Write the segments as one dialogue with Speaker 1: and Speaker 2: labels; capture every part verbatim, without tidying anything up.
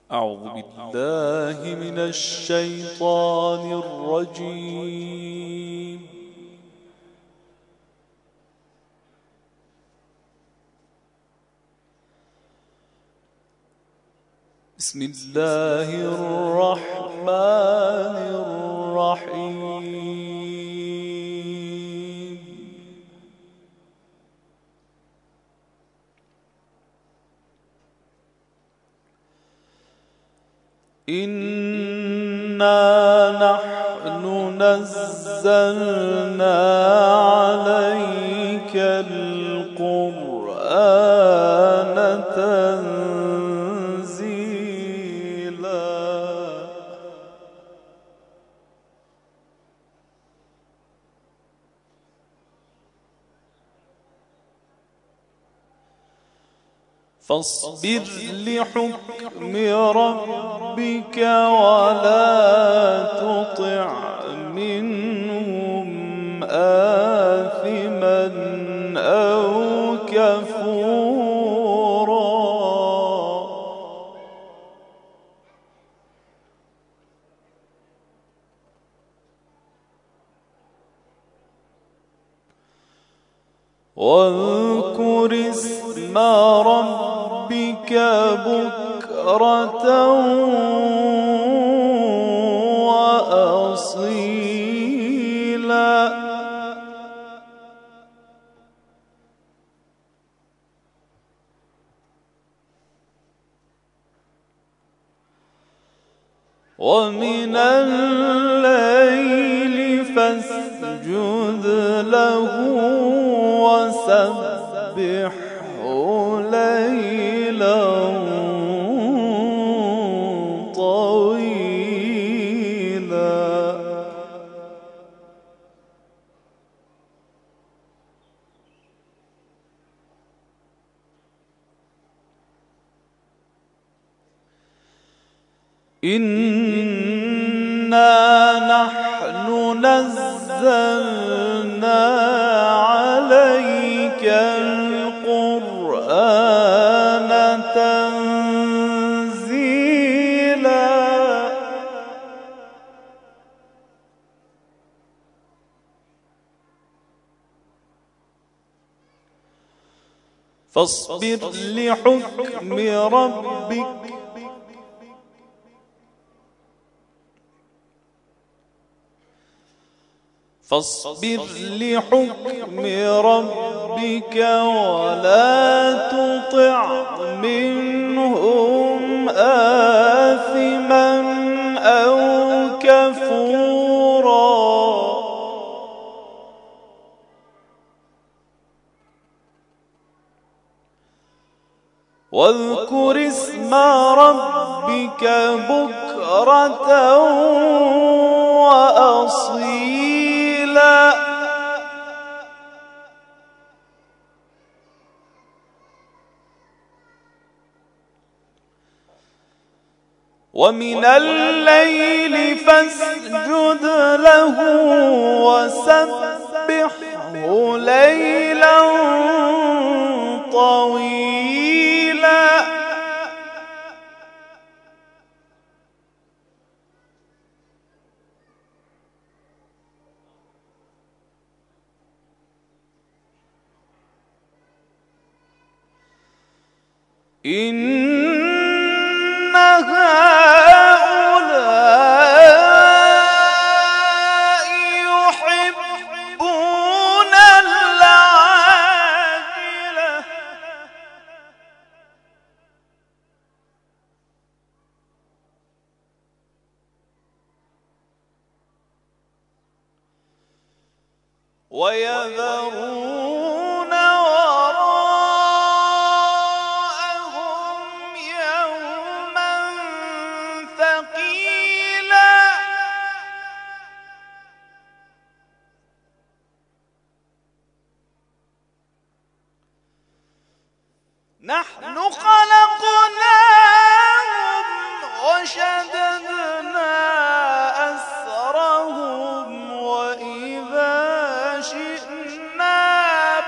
Speaker 1: أعوذ بالله من الشيطان الرجيم. بسم الله الرحمن الرحيم. إنا نحن نزلنا عليك القرآن تنزيلا. فاصبر لحكم ربك ولا تطع منهم آثما أو كفورا. واذكر اسم ربك بكرة وأصيلا. ومن الليل فاسجد له وسبحه ليلا طويلا. إنا نحن نزلنا عليك القرآن تنزيلا. فاصبر لحكم ربك فاصبر لحكم ربك ولا تطع منهم آثما أو كفورا. واذكر اسم ربك بكرة وأصيلا. ومن الليل فاسجد له وسبحه ليلا طويلا. إن هؤلاء يحبون العاجلة ويذرون وراءهم يوما ثقيلا. نحن خلقناهم وشددنا أسرهم وإذا شئنا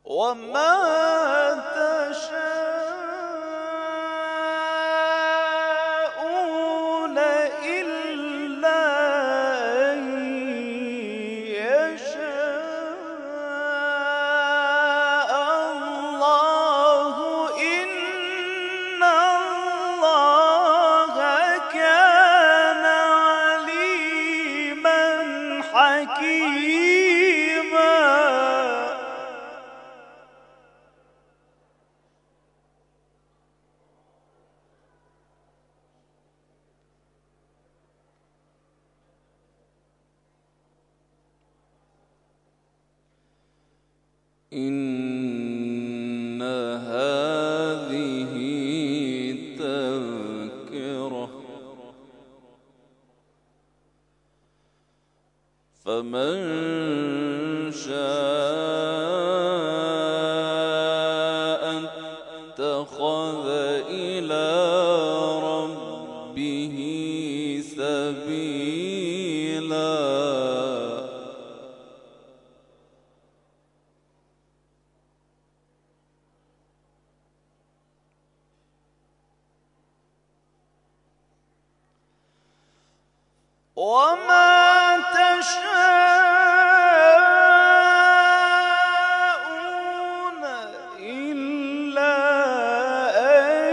Speaker 1: وما تشاءون إلا أن يشاء الله إن الله كان عليما حكيما. إن هذه تذكرة فمن شاء اتخذ إلى ربه سبيلا. وما تشاءون إلا أن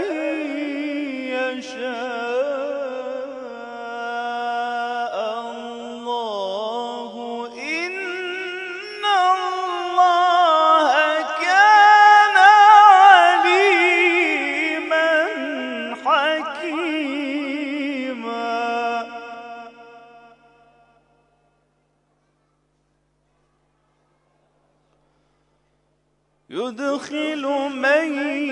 Speaker 1: يشاء الله إن الله كان عليما حكيما. يدخل من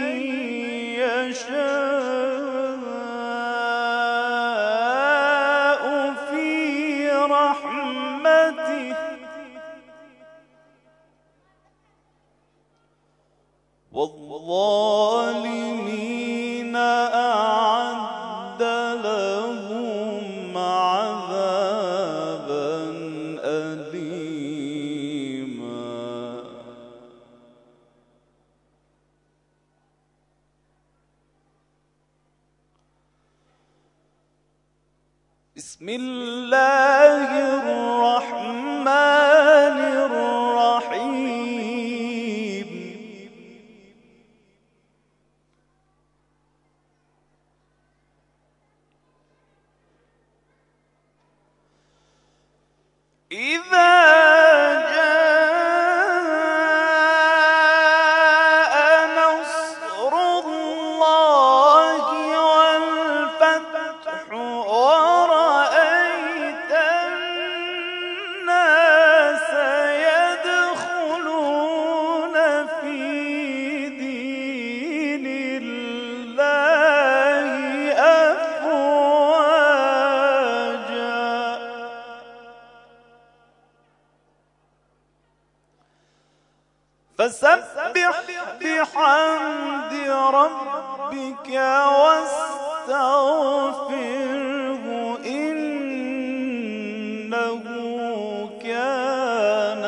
Speaker 1: يشاء في رحمته والظالمين أعد لهم عذابا أليما. بسم الله الرحمن الرحيم. إذا جاء نصر الله والفتح ورأيت الناس يدخلون في دين الله أفواجا فسبح بحمد ربك واستغفره إنه كان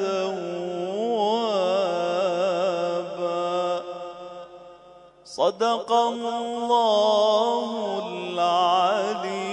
Speaker 1: توابا. صدق الله العليم.